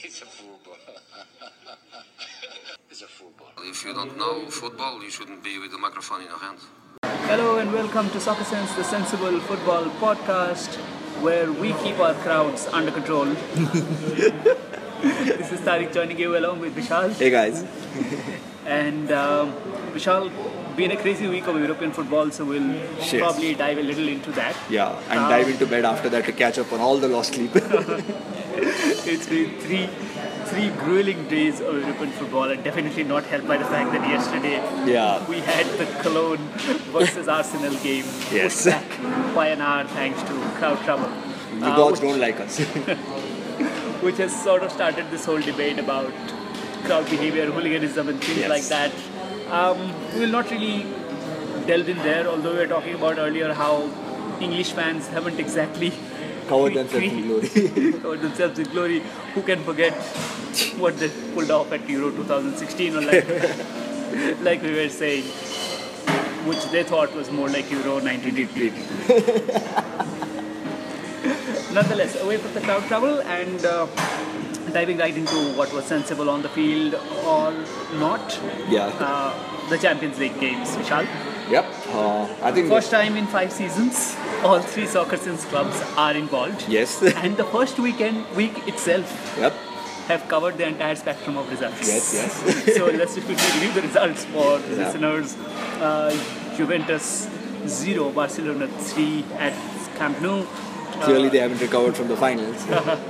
It's a football. It's a football. If you don't know football, you shouldn't be with the microphone in your hand. Hello and welcome to Soccer Sense, the sensible football podcast, where we keep our crowds under control. This is Tariq joining you along with Vishal. Hey guys. And Vishal, been a crazy week of European football, so we'll probably dive a little into that. Yeah, and dive into bed after that to catch up on all the lost sleep. It's been three grueling days of European football, and definitely not helped by the fact that yesterday we had the Cologne versus Arsenal game pushed back by an hour thanks to crowd trouble. The gods don't like us. Which has sort of started this whole debate about crowd behavior, hooliganism and things like that. We will not really delve in there, although we were talking about earlier how English fans haven't exactly covered themselves in glory. Covered themselves in glory. Who can forget what they pulled off at Euro 2016, or like we were saying, which they thought was more like Euro 1988. Nonetheless, away from the crowd trouble and diving right into what was sensible on the field or not. The Champions League games, Vishal. Yep. I think first time in 5 seasons, all 3 Soccer Sense clubs are involved. Yes. And the first week itself have covered the entire spectrum of results. Yes. So let's just quickly review the results for the listeners. Juventus 0, Barcelona 3 at Camp Nou. Clearly they haven't recovered from the finals.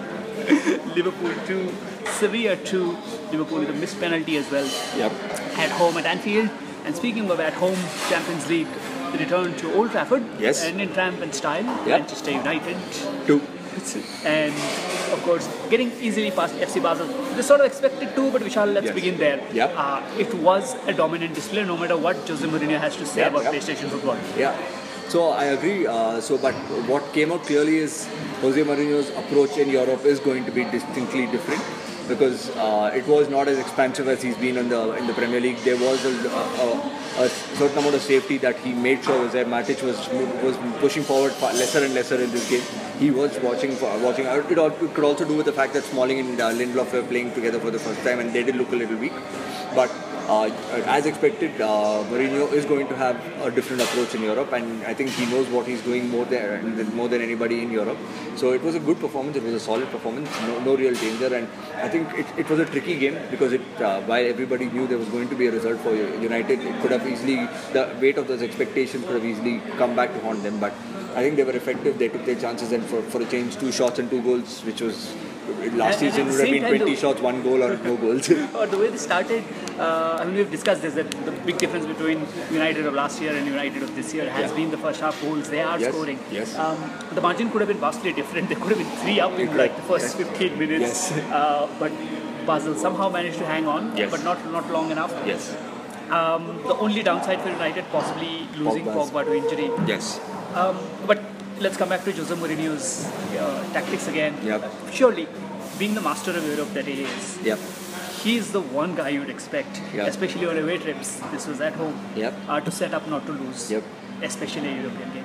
Liverpool 2, Sevilla 2, Liverpool with a missed penalty as well. Yep. At home at Anfield. And speaking of at home, Champions League return to Old Trafford. Yes. And in triumphant style, Manchester United 2. And of course, getting easily past FC Basel. They sort of expected to, but Vishal, let's begin there. Yep. It was a dominant display, no matter what Jose Mourinho has to say about PlayStation football. Yeah. So I agree. But what came out clearly is Jose Mourinho's approach in Europe is going to be distinctly different, because it was not as expansive as he's been in the Premier League. There was a certain amount of safety that he made sure was there. Matic was pushing forward lesser and lesser in this game. He was watching. It could also do with the fact that Smalling and Lindelof were playing together for the first time, and they did look a little weak. But as expected, Mourinho is going to have a different approach in Europe, and I think he knows what he's doing more than anybody in Europe. So it was a good performance. It was a solid performance. No real danger, and I think it was a tricky game because while everybody knew there was going to be a result for United, it could have easily, the weight of those expectations could have easily come back to haunt them. But I think they were effective. They took their chances, and for a change, 2 shots and 2 goals, which was last season would have been 20 shots, 1 goal or no goals. Or the way they started, we've discussed this, that the big difference between United of last year and United of this year has been the first half goals. They are scoring. Yes. The margin could have been vastly different. They could have been 3 up in like the first 15 minutes. Yes. But Basel somehow managed to hang on, but not long enough. Yes. The only downside for United possibly losing Pogba to injury. Yes. But let's come back to Jose Mourinho's tactics again. Yep. Surely, being the master of Europe that he is, he's the one guy you'd expect, especially on away trips. This was at home. To set up not to lose, especially a European game.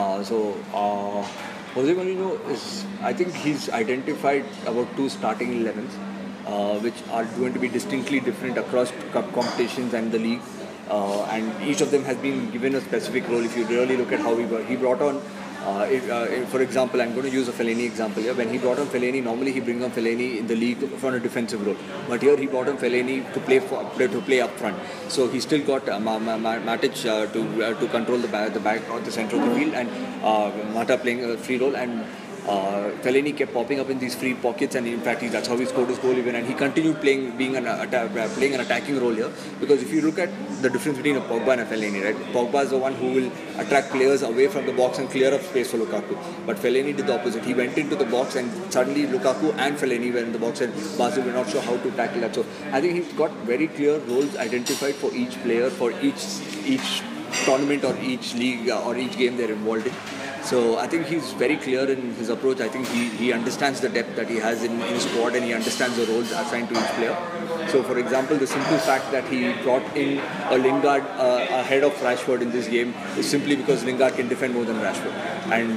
Jose Mourinho I think he's identified about 2 starting 11s, which are going to be distinctly different across cup competitions and the league. And each of them has been given a specific role. If you really look at how he brought on, for example, I'm going to use a Fellaini example here. When he brought on Fellaini, normally he brings on Fellaini in the league for a defensive role. But here he brought on Fellaini to play up front. So he still got Matic to control the back or the center of the field, and Mata playing a free role, and Fellaini kept popping up in these free pockets, and in fact that's how he scored his goal even, and he continued playing an attacking role here. Because if you look at the difference between a Pogba and a Fellaini, right? Pogba is the one who will attract players away from the box and clear up space for Lukaku, but Fellaini did the opposite. He went into the box, and suddenly Lukaku and Fellaini were in the box, and Basel were not sure how to tackle that. So I think he's got very clear roles identified for each player, for each tournament or each league or each game they're involved in. So I think he's very clear in his approach. I think he understands the depth that he has in his squad, and he understands the roles assigned to each player. So for example, the simple fact that he brought in a Lingard ahead of Rashford in this game is simply because Lingard can defend more than Rashford. And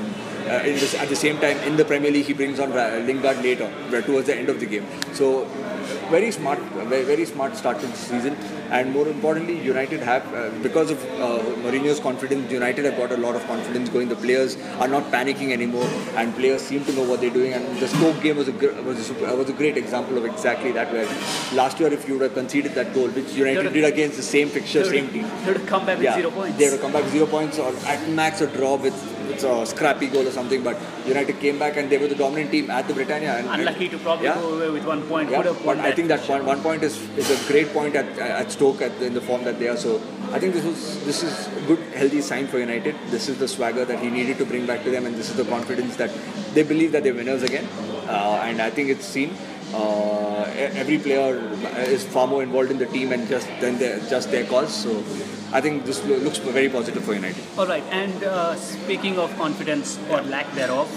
at the same time, in the Premier League, he brings on Lingard later, towards the end of the game. So, very smart start to the season. And more importantly, United have, because of Mourinho's confidence, United have got a lot of confidence going. The players are not panicking anymore, and players seem to know what they're doing. And the Stoke game was a great example of exactly that. Where last year, if you would have conceded that goal, which United did against the same fixture, same team, they would have come back with 0 points. They would have come back with 0 points, or at max a draw with a scrappy goal or something. But United came back and they were the dominant team at the Britannia. And unlucky to probably go away with 1 point. Yeah, but I think that 1 point is a great point at Stoke in the form that they are. So I think this is a good, healthy sign for United. This is the swagger that he needed to bring back to them, and this is the confidence that they believe that they're winners again. And I think it's seen. Every player is far more involved in the team and just their cause. So I think this looks very positive for United. All right, and speaking of confidence or lack thereof,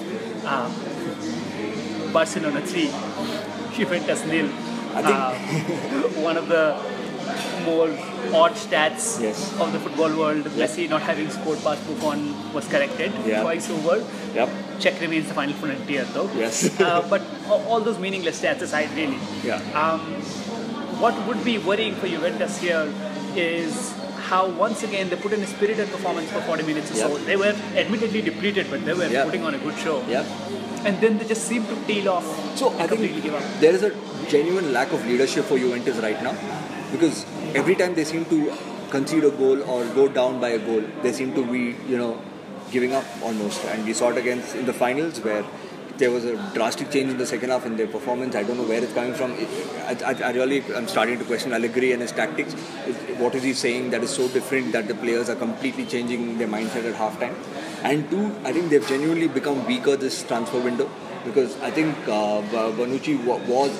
Barcelona 3, Juventus 0. I think one of the more odd stats of the football world. Messi not having scored past Buffon was corrected twice over. Yep. Czech remains the final frontier though. Yes. But all those meaningless stats aside, really. Yeah. What would be worrying for Juventus here is how once again they put in a spirited performance for 40 minutes or so. They were admittedly depleted, but they were putting on a good show. Yeah. And then they just seem to tail off. So I think there is a genuine lack of leadership for Juventus right now, because every time they seem to concede a goal or go down by a goal, they seem to be, giving up almost. And we saw it in the finals where there was a drastic change in the second half in their performance. I don't know where it's coming from. I'm starting to question Allegri and his tactics. What is he saying that is so different that the players are completely changing their mindset at halftime? And two, I think they've genuinely become weaker this transfer window, because I think Bonucci was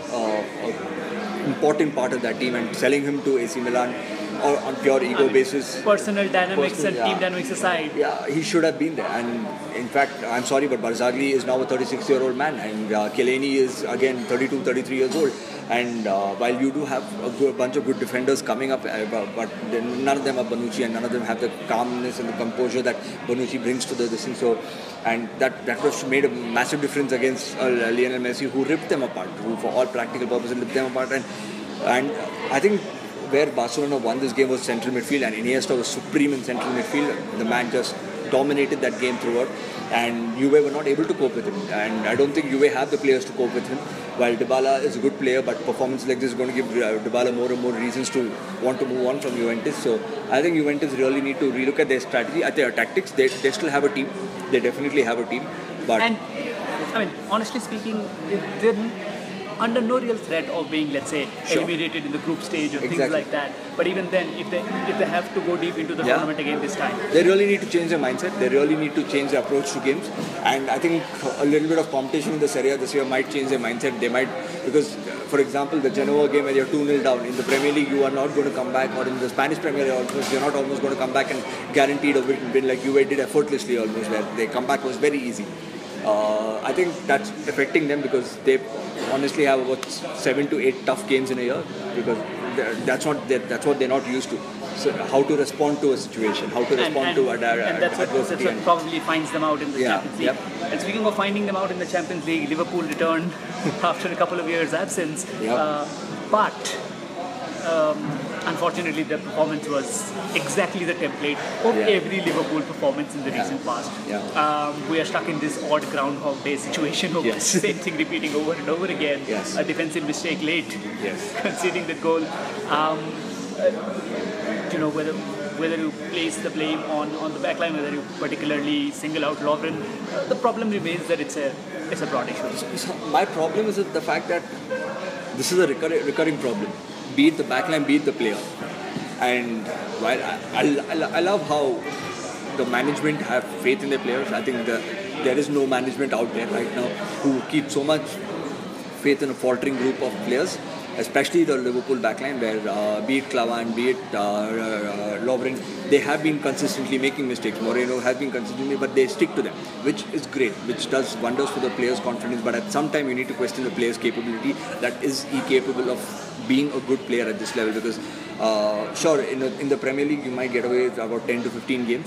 a important part of that team, and selling him to AC Milan or on pure ego basis. Personal dynamics and team dynamics aside. Yeah, he should have been there. And in fact, I'm sorry, but Barzagli is now a 36-year-old man, and Chiellini is again 32, 33 years old. And while you do have a bunch of good defenders coming up, but none of them are Bonucci, and none of them have the calmness and the composure that Bonucci brings to the thing. So, and that was made a massive difference against Lionel Messi, who ripped them apart, who for all practical purposes ripped them apart. And I think where Barcelona won this game was central midfield, and Iniesta was supreme in central midfield. The man just dominated that game throughout, and Juve were not able to cope with him. And I don't think Juve have the players to cope with him. While Dybala is a good player, but performance like this is going to give Dybala more and more reasons to want to move on from Juventus. So I think Juventus really need to relook at their strategy, at their tactics. They still have a team. They definitely have a team. But honestly speaking, they're under no real threat of being, let's say, eliminated in the group stage or things like that. But even then, if they have to go deep into the tournament again this time, they really need to change their mindset. They really need to change their approach to games. And I think a little bit of competition in the Serie A this year might change their mindset. They might, because, for example, the Genoa game where you're 2-0 down, in the Premier League you are not going to come back, or in the Spanish Premier League you're not almost going to come back and guaranteed a win like Juve did effortlessly almost, where their comeback was very easy. I think that's affecting them, because they honestly have about 7 to 8 tough games in a year, because that's what they're not used to. So how to respond to a situation, how to respond to adversity. That's what probably finds them out in the Champions League. And speaking of finding them out in the Champions League, Liverpool returned after a couple of years' absence. But unfortunately, their performance was exactly the template of every Liverpool performance in the recent past. We are stuck in this odd Groundhog Day situation of the same thing repeating over and over again. A defensive mistake late, conceding the goal. Whether you place the blame on the backline, whether you particularly single out Lovren, the problem remains that it's a broad issue. My problem is the fact that this is a recurring problem. Be it the backline, be it the player. And while I love how the management have faith in their players, I think there is no management out there right now who keep so much faith in a faltering group of players, especially the Liverpool backline, where be it Klavan, be it Lovren, they have been consistently making mistakes. Moreno has been consistently, but they stick to them, which is great, which does wonders for the players' confidence. But at some time, you need to question the player's capability. That is he capable of being a good player at this level? Because in the Premier League, you might get away with about 10 to 15 games.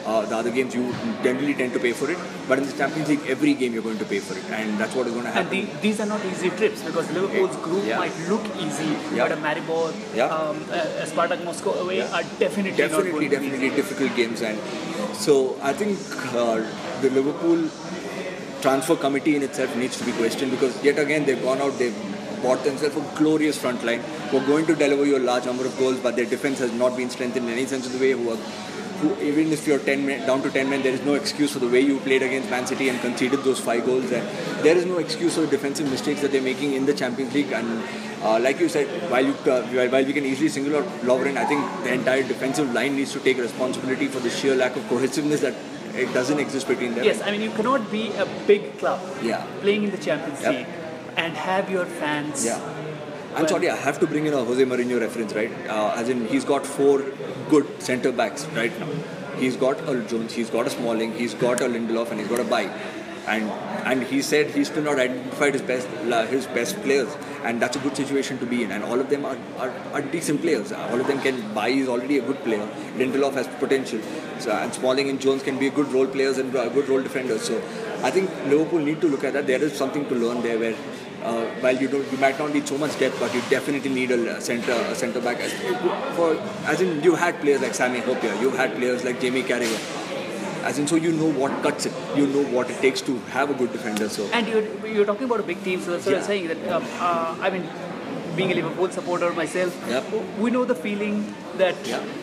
the other games you generally tend to pay for it. But in the Champions League, every game you're going to pay for it, and that's what is going to happen. And these are not easy trips because Liverpool's group might look easy, but a Maribor, a Spartak Moscow away are definitely difficult games. And so I think the Liverpool transfer committee in itself needs to be questioned, because yet again they've gone out, they've bought themselves a glorious front line who are going to deliver you a large number of goals, but their defense has not been strengthened in any sense of the way. Even if you're 10 men, down to 10 men, there is no excuse for the way you played against Man City and conceded those 5 goals, and there is no excuse for the defensive mistakes that they're making in the Champions League. And like you said, while we can easily single out Lovren, I think the entire defensive line needs to take responsibility for the sheer lack of cohesiveness that it doesn't exist between them. Yes, I mean, you cannot be a big club playing in the Champions League and have your fans. I'm sorry, I have to bring in a Jose Mourinho reference, right? As in, he's got 4 good centre backs right now. He's got a Jones, he's got a Smalling, he's got a Lindelof, and he's got a Bailly. And he said he's still not identified his best players, and that's a good situation to be in. And all of them are decent players. All of them can. Bailly is already a good player. Lindelof has potential, and Smalling and Jones can be good role players and good role defenders. So I think Liverpool need to look at that. There is something to learn there, where while you might not need so much depth, but you definitely need a centre back. As in, you had players like Sami Hyypiä, you had players like Jamie Carragher. As in, so you know what cuts it, you know what it takes to have a good defender. So. And you're talking about a big team, so that's what I'm saying. That I mean, being a Liverpool supporter myself, we know the feeling that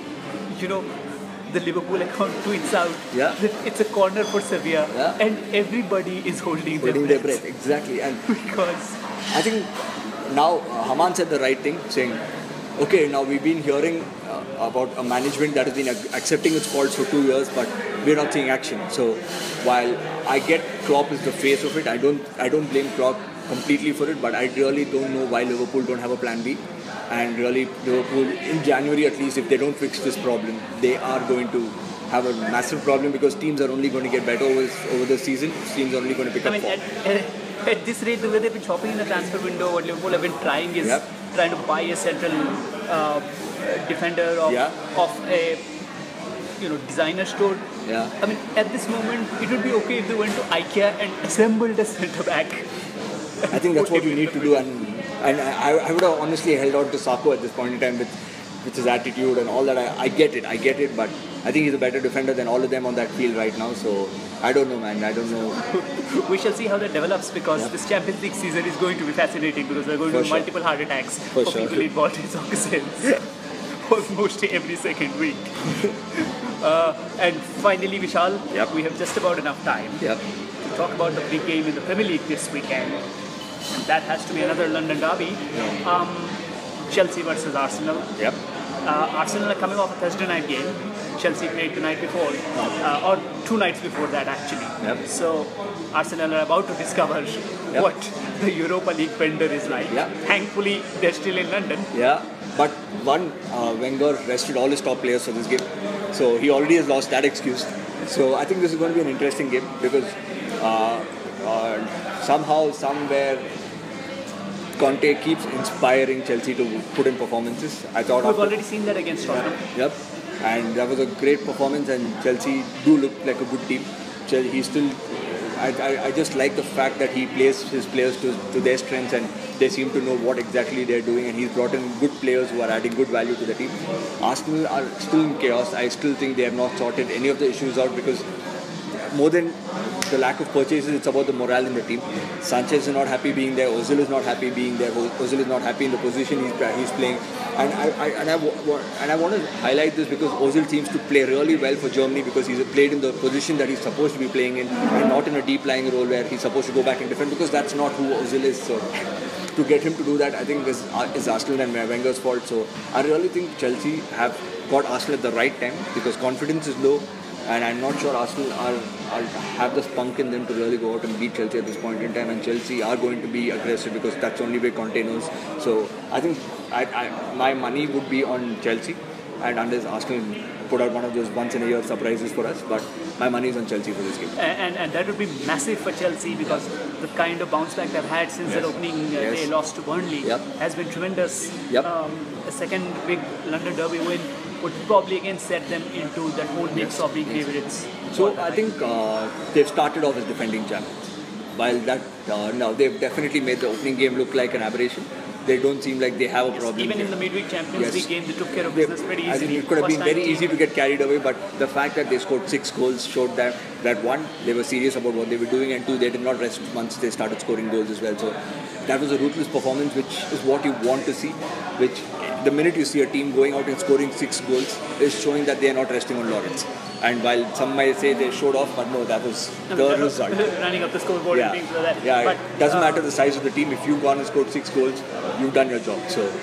the Liverpool account tweets out that it's a corner for Sevilla, and everybody is holding their breath. Exactly, and because I think now Haman said the right thing, saying, okay, now we've been hearing about a management that has been accepting its faults for 2 years, but we're not seeing action. So while I get Klopp is the face of it, I don't blame Klopp completely for it, but I really don't know why Liverpool don't have a plan B. And really, Liverpool in January at least, if they don't fix this problem, they are going to have a massive problem, because teams are only going to get better over the season. Teams are only going to pick up form. At this rate, the way they've been shopping in the transfer window, what Liverpool have been trying is trying to buy a central defender of a designer store. I mean, at this moment, it would be okay if they went to IKEA and assembled a centre back. I think that's what you need to do, and I would have honestly held on to Sakho at this point in time with his attitude and all that. I get it, but I think he's a better defender than all of them on that field right now. So I don't know, man. I don't know. We shall see how that develops, because this Champions League season is going to be fascinating, because there are going to be multiple heart attacks for people involved in soccer sales almost every second week. And finally, Vishal, we have just about enough time to talk about the big game in the Premier League this weekend. And that has to be another London derby. Chelsea versus Arsenal. Arsenal are coming off a Thursday night game. Chelsea played the night before, or 2 nights before that actually. So Arsenal are about to discover what the Europa League vendor is like. Thankfully, they're still in London. But Wenger rested all his top players for this game, so he already has lost that excuse. So I think this is going to be an interesting game, because somehow, somewhere, Conte keeps inspiring Chelsea to put in performances. I thought we've already seen that against Tottenham. And that was a great performance, and Chelsea do look like a good team. He still, I just like the fact that he plays his players to their strengths, and they seem to know what exactly they're doing, and he's brought in good players who are adding good value to the team. Arsenal are still in chaos. I still think they have not sorted any of the issues out, because more than the lack of purchases, it's about the morale in the team. Sanchez is not happy being there. Ozil is not happy being there. Ozil is not happy in the position he's playing. And I want to highlight this, because Ozil seems to play really well for Germany, because he's played in the position that he's supposed to be playing in, and not in a deep lying role where he's supposed to go back and defend, because that's not who Ozil is. So to get him to do that, I think is Arsenal and Wenger's fault. So I really think Chelsea have got Arsenal at the right time, because confidence is low. And I'm not sure Arsenal have the spunk in them to really go out and beat Chelsea at this point in time. And Chelsea are going to be aggressive, because that's the only way Conte knows. So I think my money would be on Chelsea, and unless Arsenal put out one of those once-in-a-year surprises for us. But my money is on Chelsea for this game. And that would be massive for Chelsea, because the kind of bounce back they've had since their opening day loss to Burnley has been tremendous. A second big London derby win would probably again set them into that whole mix of being favorites. So I think they've started off as defending champions. While that now they've definitely made the opening game look like an aberration. They don't seem like they have a problem. Even in the midweek Champions League game, they took care of business pretty easily. I think it could have been very easy to get carried away, but the fact that they scored 6 goals showed that one, they were serious about what they were doing, and two, they did not rest once they started scoring goals as well. So that was a ruthless performance, which is what you want to see. Which the minute you see a team going out and scoring 6 goals is showing that they are not resting on laurels. And while some might say they showed off, but no, that was the result. Running up the scoreboard and things like that. Yeah, but, it doesn't matter the size of the team. If you've gone and scored 6 goals, you've done your job.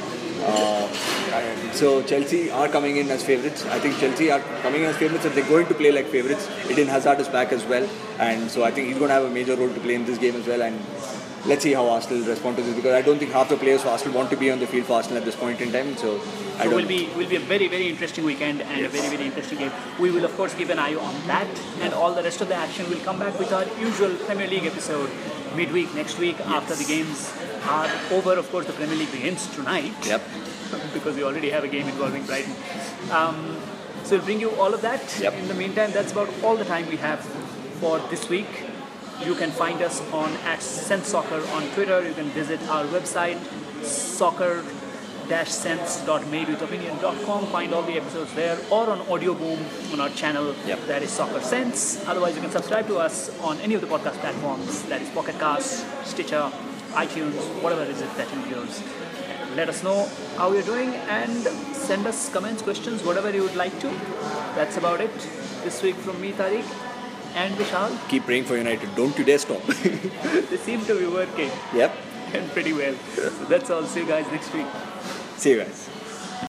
So Chelsea are coming in as favourites. I think Chelsea are coming in as favourites and they're going to play like favourites. Eden Hazard is back as well. And so I think he's going to have a major role to play in this game as well. And let's see how Arsenal respond to this, because I don't think half the players for Arsenal want to be on the field for Arsenal at this point in time. So it will be a very, very interesting weekend and a very, very interesting game. We will of course keep an eye on that, and all the rest of the action will come back with our usual Premier League episode midweek next week after the games are over. Of course, the Premier League begins tonight. Yep. Because we already have a game involving Brighton. So we'll bring you all of that. Yep. In the meantime, that's about all the time we have for this week. You can find us on @SenseSoccer on Twitter. You can visit our website, soccer-sense.madewithopinion.com. Find all the episodes there, or on Audio Boom on our channel. Yep. That is Soccer Sense. Otherwise, you can subscribe to us on any of the podcast platforms. That is Pocket Cast, Stitcher, iTunes, whatever it is that you use. Let us know how you're doing and send us comments, questions, whatever you would like to. That's about it this week from me, Tariq. And Vishal. Keep praying for United. Don't you dare stop. They seem to be working. Yep. And pretty well. So that's all. See you guys next week. See you guys.